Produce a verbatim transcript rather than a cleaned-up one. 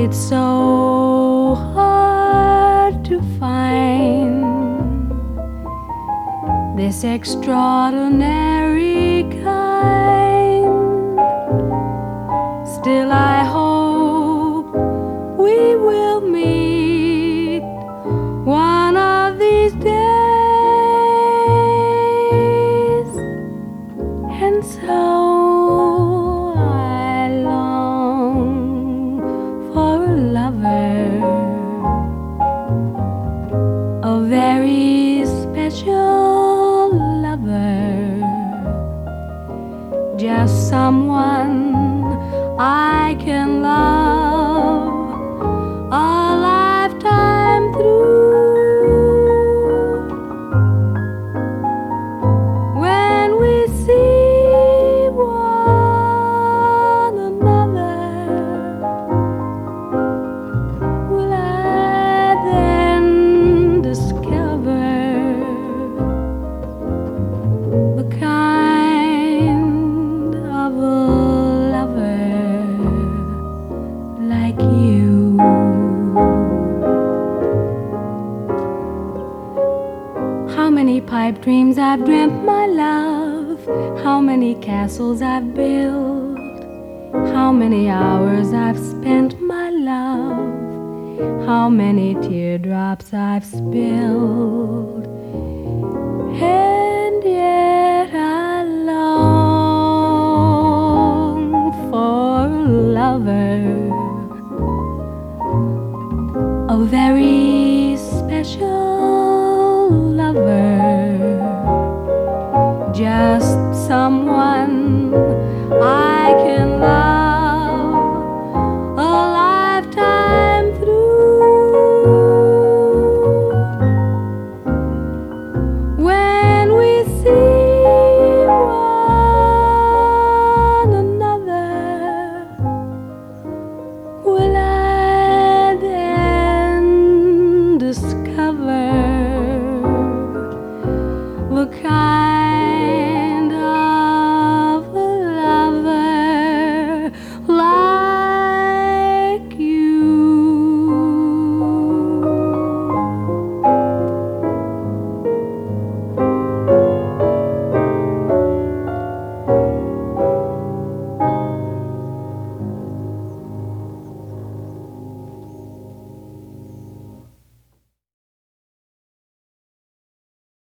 it's so hard to find this extraordinary kind. Still I hope we will meet one of these days, and so I long for a lover, a very special lover, just someone I can love a lifetime through. When we see one another, will I then discover the kind of a lover like you? How many pipe dreams I've dreamt, my love, how many castles I've built, how many hours I've spent, my love, how many teardrops I've spilled, and yet I long for a lover, a very special lover.